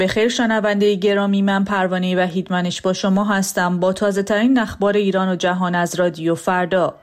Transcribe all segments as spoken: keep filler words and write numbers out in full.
بخیر شنونده گرامی، من پروانه وحیدمنش با شما هستم با تازه ترین اخبار ایران و جهان از رادیو فردا.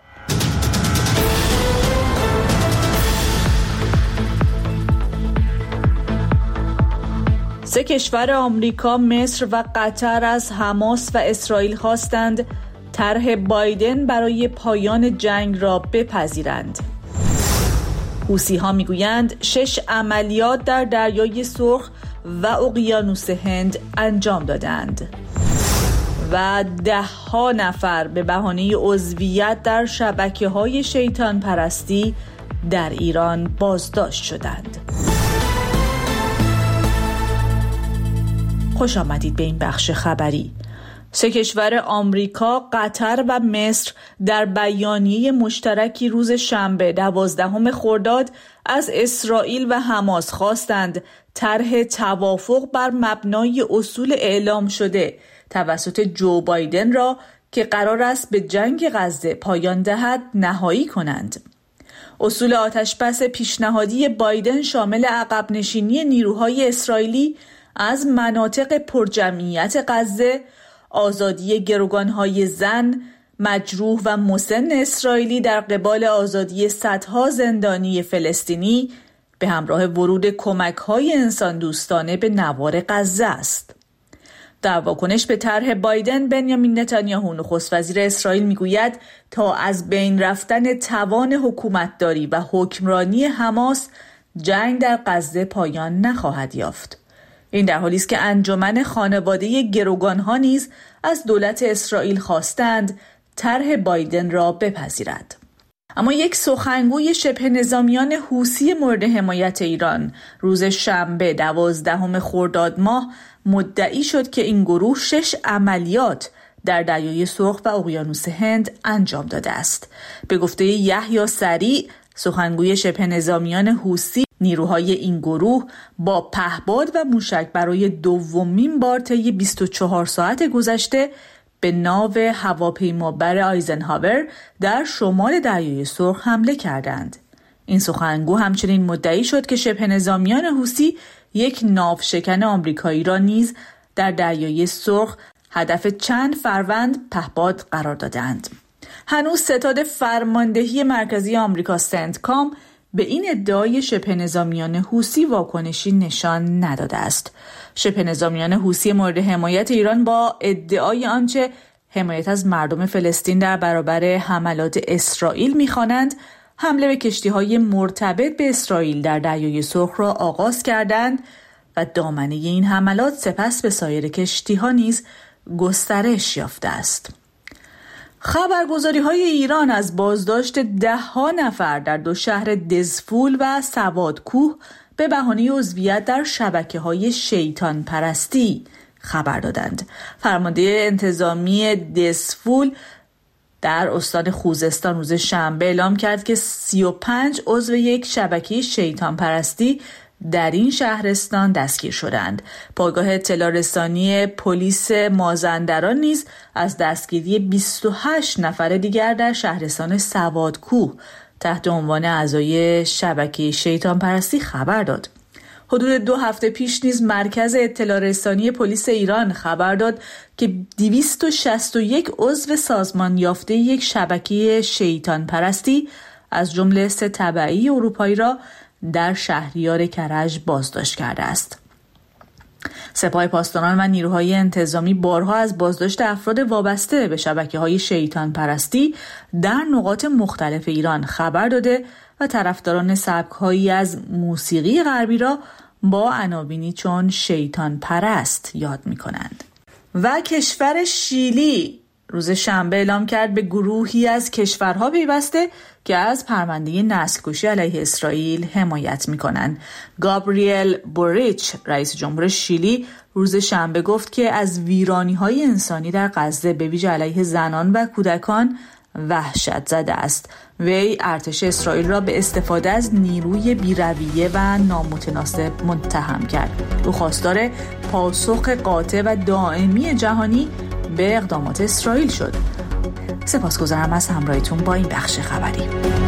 سه کشور آمریکا، مصر و قطر از حماس و اسرائیل خواستند طرح بایدن برای پایان جنگ را بپذیرند. حوثی‌ها میگویند شش عملیات در دریای سرخ و اقیانوس هند انجام دادند و ده ها نفر به بهانه عضویت در شبکه‌های شیطان پرستی در ایران بازداشت شدند. خوش آمدید به این بخش خبری. سه کشور آمریکا، قطر و مصر در بیانیه مشترکی روز شنبه دوازدهم خرداد از اسرائیل و حماس خواستند طرح توافق بر مبنای اصول اعلام شده توسط جو بایدن را که قرار است به جنگ غزه پایان دهد نهایی کنند. اصول آتشبس پیشنهادی بایدن شامل عقب نشینی نیروهای اسرائیلی از مناطق پرجمعیت غزه، آزادی گروگانهای زن، مجروح و مسن اسرائیلی در قبال آزادی صدها زندانی فلسطینی به همراه ورود کمک‌های انسان دوستانه به نوار غزه است. در واکنش به طرح بایدن، بنیامین نتانیاهو نخست وزیر اسرائیل میگوید تا از بین رفتن توان حکومتداری و حکمرانی حماس، جنگ در غزه پایان نخواهد یافت. این در حالی است که انجمن خانواده گروگانها نیز از دولت اسرائیل خواستند طرح بایدن را بپذیرد. اما یک سخنگوی شبه نظامیان حوثی مورد حمایت ایران روز شنبه دوازدهم خرداد ماه مدعی شد که این گروه شش عملیات در دریای سرخ و اقیانوس هند انجام داده است. به گفته یحیی سریع، سخنگوی شبه نظامیان حوثی، نیروهای این گروه با پهپاد و موشک برای دومین بار طی بیست و چهار ساعت گذشته به ناو هواپیمابر آیزنهاور در شمال دریای سرخ حمله کردند. این سخنگو همچنین مدعی شد که شبه نظامیان حوثی یک ناوشکن آمریکایی را نیز در دریای سرخ هدف چند فروند پهپاد قرار دادند. هنوز ستاد فرماندهی مرکزی آمریکا سنتکام به این ادعای شبه نظامیان حوثی واکنشی نشان نداده است. شبه نظامیان حوثی مورد حمایت ایران با ادعای آنچه حمایت از مردم فلسطین در برابر حملات اسرائیل می‌خوانند، حمله به کشتی‌های مرتبط به اسرائیل در دریای سرخ را آغاز کردند و دامنه این حملات سپس به سایر کشتی‌ها نیز گسترش یافته است. خبرگزاری‌های ایران از بازداشت ده ها نفر در دو شهر دزفول و سوادکوه به بهانه عضویت در شبکه‌های شیطان پرستی خبر دادند. فرمانده انتظامی دزفول در استان خوزستان روز شنبه اعلام کرد که سی و پنج عضو یک شبکه شیطان پرستی در این شهرستان دستگیر شدند. پایگاه اطلاع رسانی پلیس مازندران نیز از دستگیری بیست و هشت نفر دیگر در شهرستان سوادکوه تحت عنوان اعضای شبکه شیطان پرستی خبر داد. حدود دو هفته پیش نیز مرکز اطلاع رسانی پلیس ایران خبر داد که دویست و شصت و یک عضو سازمان یافته یک شبکه شیطان پرستی از جمله سه تبعی اروپایی را در شهریار کرج بازداشت کرده است. سپاه پاسداران و نیروهای انتظامی بارها از بازداشت افراد وابسته به شبکه‌های شیطان پرستی در نقاط مختلف ایران خبر داده و طرفداران سبک‌هایی از موسیقی غربی را با عناوینی چون شیطان پرست یاد می‌کنند. و کشور شیلی روز شنبه اعلام کرد به گروهی از کشورها پیوسته که از پرونده نسل‌کشی علیه اسرائیل حمایت می‌کنند. گابریل بوریچ، رئیس جمهور شیلی، روز شنبه گفت که از ویرانی‌های انسانی در غزه به ویژه علیه زنان و کودکان وحشت زده است. وی ارتش اسرائیل را به استفاده از نیروی بی‌رویه و نامتناسب متهم کرد. او خواستار پاسخ قاطع و دائمی جهانی به اقدامات اسرائیل شد. سپاسگزارم از همراهیتون با این بخش خبری.